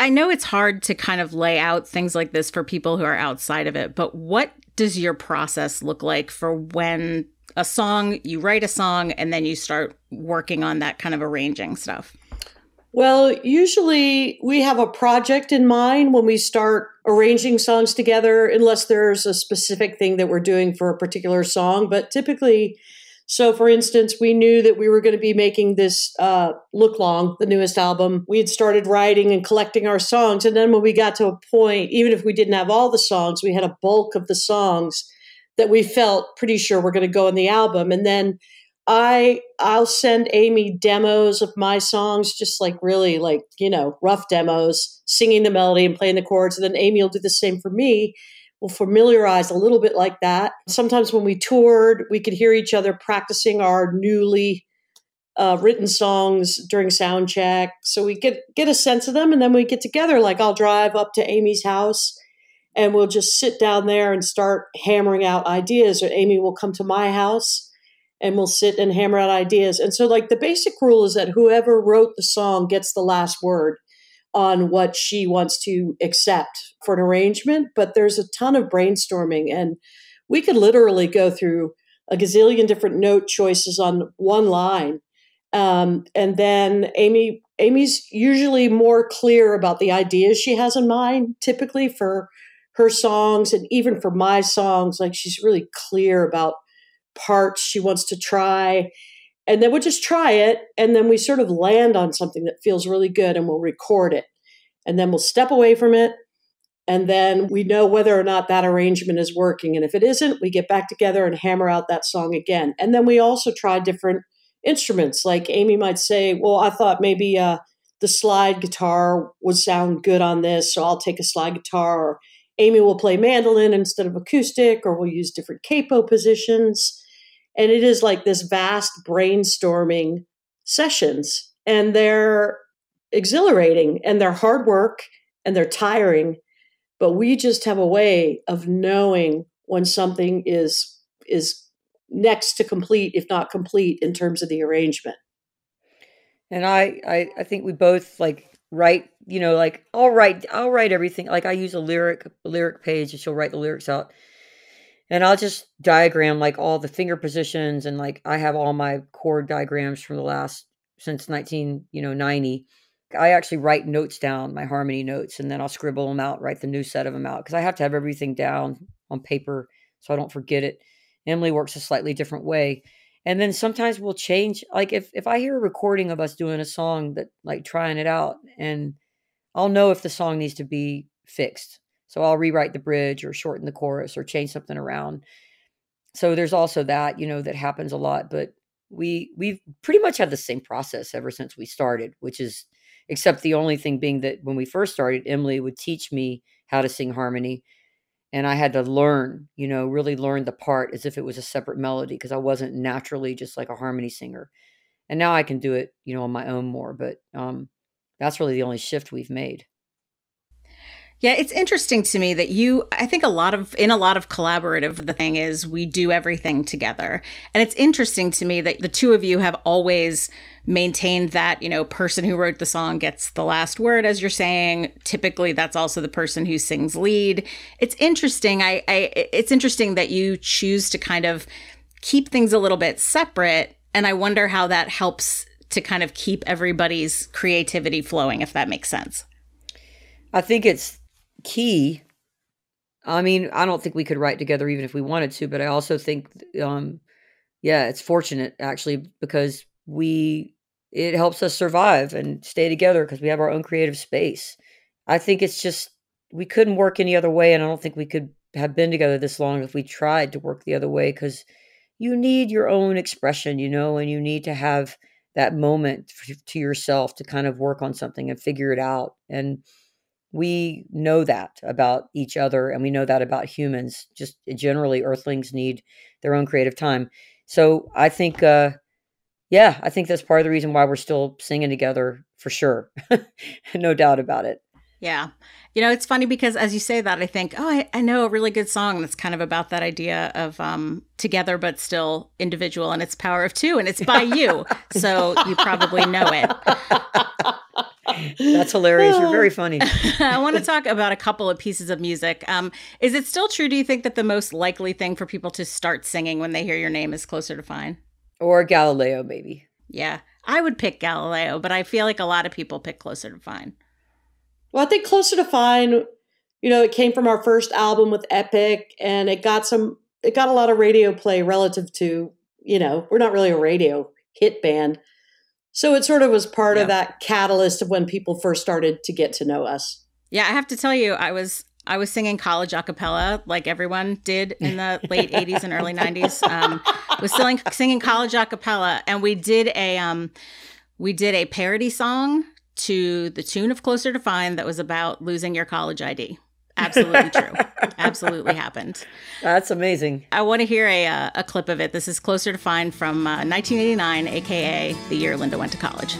I know it's hard to kind of lay out things like this for people who are outside of it, but what does your process look like for when you write a song and then you start working on that kind of arranging stuff? Well, usually we have a project in mind when we start arranging songs together, unless there's a specific thing that we're doing for a particular song. But typically, so for instance, we knew that we were going to be making this Look Long, the newest album. We had started writing and collecting our songs. And then when we got to a point, even if we didn't have all the songs, we had a bulk of the songs that we felt pretty sure were going to go in the album. And then I'll send Amy demos of my songs, just like really like, rough demos, singing the melody and playing the chords. And then Amy will do the same for me. We'll familiarize a little bit like that. Sometimes when we toured, we could hear each other practicing our newly written songs during sound check. So we get a sense of them, and then we get together. Like I'll drive up to Amy's house and we'll just sit down there and start hammering out ideas. Or Amy will come to my house and we'll sit and hammer out ideas. And so like the basic rule is that whoever wrote the song gets the last word on what she wants to accept for an arrangement. But there's a ton of brainstorming, and we could literally go through a gazillion different note choices on one line. And then Amy's usually more clear about the ideas she has in mind, typically for her songs and even for my songs. Like she's really clear about parts she wants to try, and then we'll just try it, and then we sort of land on something that feels really good, and we'll record it, and then we'll step away from it, and then we know whether or not that arrangement is working. And if it isn't, we get back together and hammer out that song again. And then we also try different instruments. Like Amy might say, well, I thought maybe the slide guitar would sound good on this, so I'll take a slide guitar. Or Amy will play mandolin instead of acoustic, or we'll use different capo positions. And it is like this vast brainstorming sessions, and they're exhilarating, and they're hard work, and they're tiring. But we just have a way of knowing when something is next to complete, if not complete, in terms of the arrangement. And I think we both like write, like I'll write everything. Like I use a lyric page, and she'll write the lyrics out. And I'll just diagram like all the finger positions, and like I have all my chord diagrams from since 1990. I actually write notes down, my harmony notes, and then I'll scribble them out, write the new set of them out, because I have to have everything down on paper so I don't forget it. Emily works a slightly different way. And then sometimes we'll change. Like if I hear a recording of us doing a song, that like trying it out, and I'll know if the song needs to be fixed. So I'll rewrite the bridge or shorten the chorus or change something around. So there's also that, that happens a lot. But we've pretty much had the same process ever since we started, which is, except the only thing being that when we first started, Emily would teach me how to sing harmony. And I had to learn, really learn the part as if it was a separate melody, because I wasn't naturally just like a harmony singer. And now I can do it, on my own more. But that's really the only shift we've made. Yeah, it's interesting to me that I think in a lot of collaborative, the thing is we do everything together. And it's interesting to me that the two of you have always maintained that, person who wrote the song gets the last word, as you're saying. Typically, that's also the person who sings lead. It's interesting. It's interesting that you choose to kind of keep things a little bit separate. And I wonder how that helps to kind of keep everybody's creativity flowing, if that makes sense. I think it's key. I mean, I don't think we could write together even if we wanted to, but I also think, it's fortunate actually, because it helps us survive and stay together because we have our own creative space. I think it's just, we couldn't work any other way. And I don't think we could have been together this long if we tried to work the other way, because you need your own expression, and you need to have that moment to yourself to kind of work on something and figure it out. And we know that about each other, and we know that about humans. Just generally, earthlings need their own creative time. So I think, I think that's part of the reason why we're still singing together, for sure. No doubt about it. Yeah. It's funny because as you say that, I think, I know a really good song that's kind of about that idea of together but still individual, and it's Power of Two, and it's by you. So you probably know it. That's hilarious. You're very funny. I want to talk about a couple of pieces of music. Is it still true, do you think, that the most likely thing for people to start singing when they hear your name is Closer to Fine? Or Galileo, maybe. Yeah, I would pick Galileo, but I feel like a lot of people pick Closer to Fine. Well, I think Closer to Fine, it came from our first album with Epic, and it got a lot of radio play relative to, we're not really a radio hit band. So it sort of was part of that catalyst of when people first started to get to know us. Yeah, I have to tell you, I was singing college a cappella like everyone did in the late 80s and early 90s. Was singing college a cappella, and we did a parody song to the tune of Closer to Fine that was about losing your college ID. Absolutely true. Absolutely happened. That's amazing. I want to hear a clip of it. This is Closer to Fine from 1989, aka the year Linda went to college.